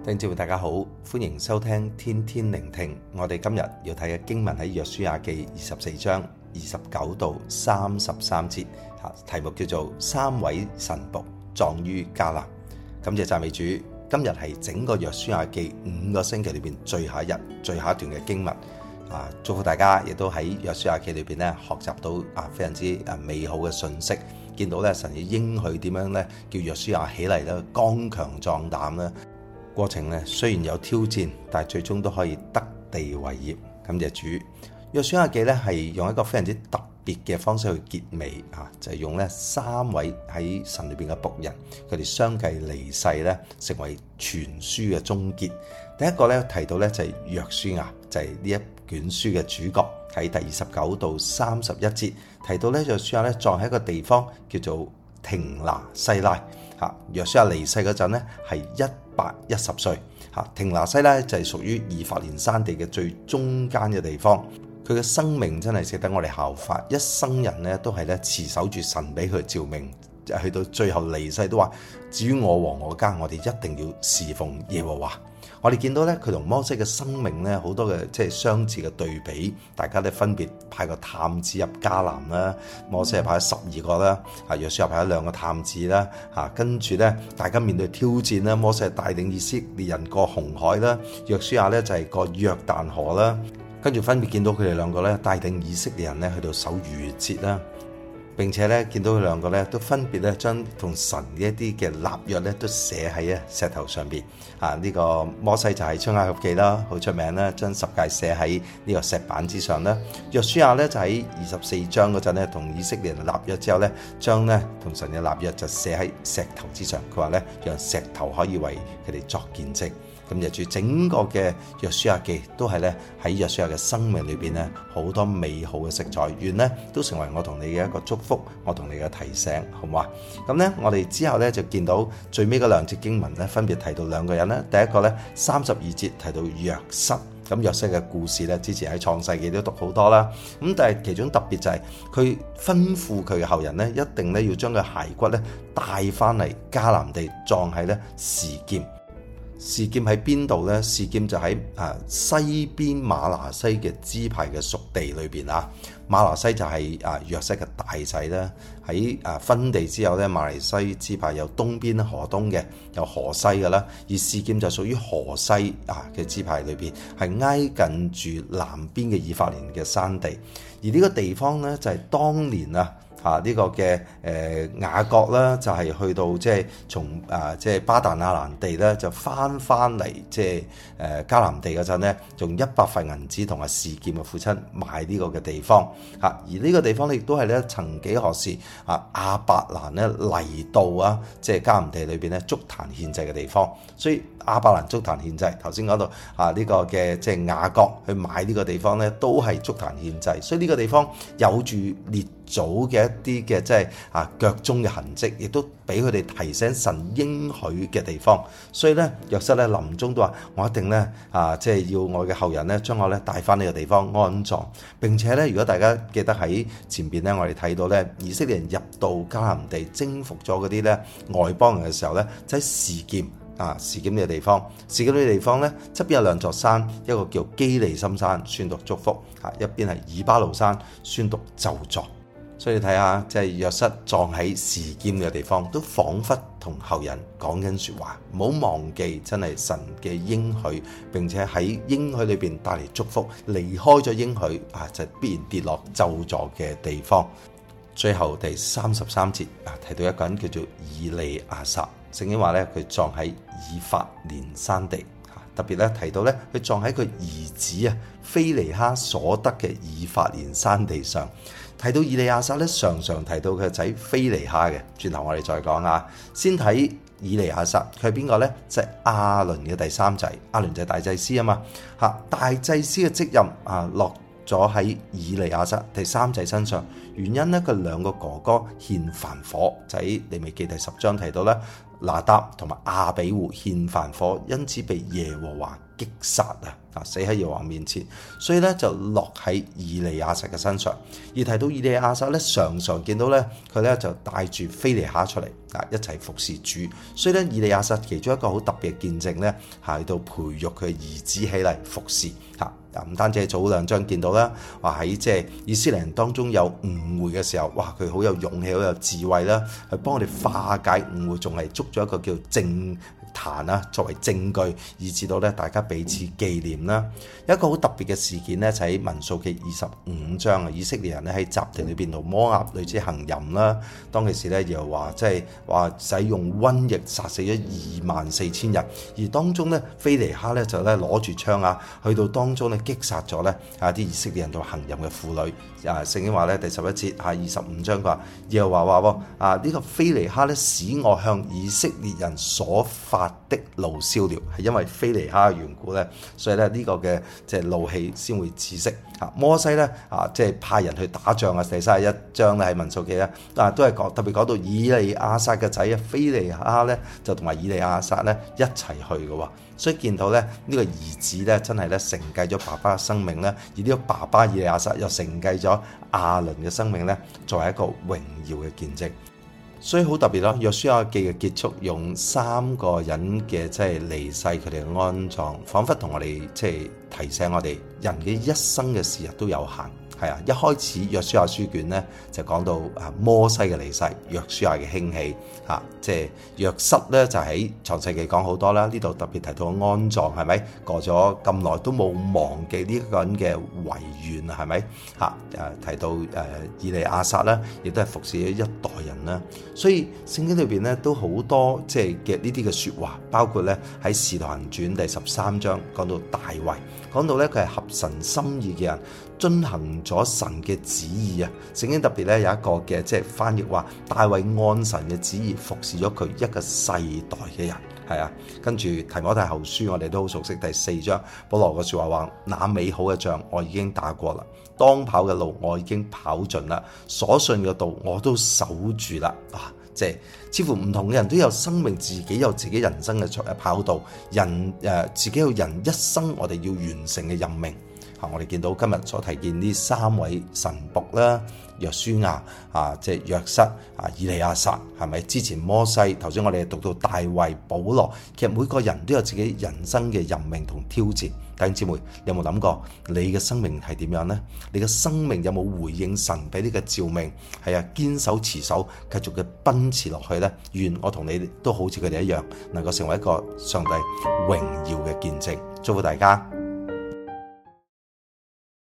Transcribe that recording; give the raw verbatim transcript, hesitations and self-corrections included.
弟兄姊妹大家好，歡迎收聽天天聆聽。我哋今日要睇嘅經文喺約書亞記二十四章二十九到三十三節，題目叫做三位神僕葬於迦南。感謝讚美主，今日係整個約書亞記五個星期裏邊最後一日、最後一段嘅經文。啊，祝福大家，亦都喺約書亞記裏邊咧學習到啊非常之啊美好嘅信息，見到咧神嘅應許點樣咧叫約書亞起嚟咧剛強壯膽咧。過程咧雖然有挑戰，但係最終都可以得地為業。感謝主。約書亞記咧係用一個非常之特別嘅方式去結尾啊，就係、是、用咧三位喺神裏邊嘅僕人，佢哋相繼離世咧，成為全書嘅終結。第一個咧提到咧就係約書亞，就係、是、呢一卷書嘅主角，喺第二十九到三十一節提到咧約書亞咧葬喺一個地方叫做亭拿西拉。嚇，約書亞離世嗰陣咧係一百一十歲。嚇，亭拿西拉就係屬於以法蓮山地嘅最中間嘅地方。佢嘅生命真係值得我哋效法，一生人咧都係咧持守住神俾佢照明，去到最後離世都話：至於我和我家，我哋一定要侍奉耶和華。我哋見到咧佢同摩西嘅生命咧好多嘅即係相似嘅對比，大家咧分別派個探子入迦南啦，摩西係派咗十二個啦，啊約書亞派咗兩個探子啦，嚇跟住咧大家面對挑戰啦，摩西係帶領以色列人過紅海啦，約書亞咧就係過約旦河啦，跟住分別見到佢哋兩個咧帶領以色列人咧去到守逾越節啦。並且咧見到佢兩個咧都分別咧將同神嘅一啲嘅立約咧都寫喺啊石頭上邊啊。呢、這個摩西就係出埃及記啦，好出名啦，將十誡寫喺呢個石板之上啦。約書亞咧就喺二十四章嗰陣咧同以色列人立約之後咧，將咧同神嘅立約就寫喺石頭之上。佢話咧讓石頭可以為佢哋作見證。咁就住整個嘅約書亞記都係咧喺約書亞嘅生命裏邊咧好多美好嘅色彩，願咧都成為我同你嘅一個祝福，我同你嘅提醒，好唔好啊？咁咧我哋之後咧就見到最尾嗰兩節經文咧分別提到兩個人咧，第一個咧三十二節提到約瑟，咁約瑟嘅故事咧之前喺創世記都讀好多啦，咁但係其中特別就係佢吩咐佢嘅後人咧一定咧要將佢骸骨咧帶翻嚟迦南地葬喺咧示劍。示劍喺邊度呢？示劍就喺啊西邊瑪拿西嘅支派嘅屬地裏邊啊。瑪拿西就係啊約瑟嘅大仔啦。喺啊分地之後咧，瑪拿西支派有東邊河東嘅，有河西嘅啦。而示劍就屬於河西啊嘅支派裏邊，係挨近住南邊嘅以法蓮嘅山地。而呢個地方咧就係、是、當年啊。啊！呢、這個嘅誒、呃、雅各啦，就係、是、去到即係從啊即係巴旦亞蘭地咧，就翻翻嚟即係誒迦南地嗰陣咧，用一百塊銀子同阿示劍嘅父親買呢個嘅地方嚇、啊。而呢個地方咧，亦都係咧曾幾何時啊亞伯蘭咧嚟到啊，即係迦南地裏邊咧築壇獻祭嘅地方。所以亞伯蘭築壇獻祭，頭先講到啊呢、這個嘅即係雅各去買呢個地方咧，都係築壇獻祭。所以呢個地方有住列祖嘅一啲嘅即係啊腳蹤嘅痕跡，亦都俾佢哋提醒神應許嘅地方。所以咧約瑟咧臨終都話：我一定咧啊即係要我嘅後人咧將我咧帶翻呢個地方安葬。並且咧，如果大家記得喺前邊咧，我哋睇到咧以色列人入到迦南地征服咗嗰啲咧外邦人嘅時候咧，就喺示劍啊示劍呢個地方。示劍呢個地方咧側邊有兩座山，一個叫基利心山宣讀祝福，啊一邊係以巴路山宣讀咒詛。所以你睇下，即係約瑟葬喺示劍嘅地方，都彷彿同後人講緊説話。唔好忘記，真係神嘅應許，並且喺應許裏邊帶嚟祝福。離開咗應許啊，就必然跌落咒詛嘅地方。最後第三十三節啊，提到一個人叫做以利亞撒。聖經話咧，佢葬喺以法蓮山地。特別咧提到咧，佢葬喺佢兒子啊非尼哈所得嘅以法蓮山地上。提到以利亞撒咧，常常提到佢個仔非尼哈嘅。轉頭我哋再講啊，先睇以利亞撒，佢係邊個咧？就係亞倫嘅第三仔，亞倫就係大祭司啊嘛。嚇，大祭司嘅職任啊落咗喺以利亞撒第三仔身上。原因咧，佢兩個哥哥獻燔火，就喺利未記第十章提到咧， 拿答同埋亞比戶獻燔火，因此被耶和華擊殺啊！啊，死喺耶和華面前，所以咧就落喺以利亞撒嘅身上。而提到以利亞撒咧，常常見到咧佢咧就帶住非尼哈出嚟啊，一齊服侍主。所以咧，以利亞撒其中一個好特別嘅見證咧，係到培育佢嘅兒子起嚟服侍嚇。啊，唔單止係早兩章見到啦，話喺即係以色列人當中有誤會嘅時候，哇！佢好有勇氣，好有智慧啦，去幫我哋化解誤會，仲係捉咗一個叫證壇啦，作為證據，以至到咧大家彼此紀念啦。有一個好特別嘅事件咧，就喺民數記二十五章啊，以色列人咧喺集地裏邊同摩押女子行淫啦。當其時咧又話即係話使用瘟疫殺死咗二萬四千人，而當中咧非尼哈咧就咧攞住槍啊，去到當中咧擊殺咗咧啊啲以色列人同行淫嘅婦女。啊，聖經話咧第十一節啊，二十五章佢話又話話喎啊，呢個非尼哈咧使我向以色列人所發的怒燒了，係因為非尼哈嘅緣故咧，所以咧呢個嘅即係怒氣先會止息。啊，摩西咧啊，即係派人去打仗啊，第三十一章咧喺民數記咧啊，都係講特別講到以利亞撒嘅仔啊，非尼哈咧就同埋以利亞撒咧一齊去嘅喎。所以見到咧呢個兒子咧真係咧承繼咗爸爸嘅生命咧，而呢個爸爸以利亞撒又承繼咗亞倫嘅生命咧，作為一個榮耀嘅見證。所以好特別咯，約書亞記嘅結束用三個人嘅即係離世，佢哋嘅安葬，彷彿同我哋即係提醒我哋人嘅一生嘅時日都有限。係啊，一開始約書亞書卷咧就講到啊摩西嘅離世，約書亞嘅興起，啊即係約瑟咧就喺創世記講好多啦，呢度特別提到安葬係咪？過咗咁耐都冇忘記呢個人嘅遺願啊，係咪？嚇誒提到誒以利亞撒啦，亦都係服侍咗一代人啦，所以聖經裏邊咧都好多即係嘅呢啲嘅説話，包括咧喺《使徒行傳》第十三章講到大衛，講到咧佢係合神心意嘅人，遵行咗神嘅旨意啊！聖經特別咧有一個嘅即係翻譯話，大衛按神嘅旨意服侍咗佢一個世代嘅人，係啊。跟住提摩太後書，我哋都好熟悉第四章，保羅嘅説話話：那美好嘅仗我已經打過啦，當跑嘅路我已經跑盡啦，所信嘅道我都守住啦。啊，即係似乎唔同嘅人都有生命，自己有自己人生嘅跑道，人誒、呃、自己有人一生我哋要完成嘅任命。我哋見到今日所提見呢三位神僕啦，約書亞啊，即係約瑟啊，以利亞撒，係咪？之前摩西，頭先我哋讀到大衛、保羅，其實每個人都有自己人生嘅任命同挑戰。弟兄姊妹，有冇諗過你嘅生命係點樣呢？你嘅生命有冇回應神俾你嘅召命？係啊，堅守持守，繼續嘅奔馳落去呢？願我同你都好似佢哋一樣，能夠成為一個上帝榮耀嘅見證。祝福大家。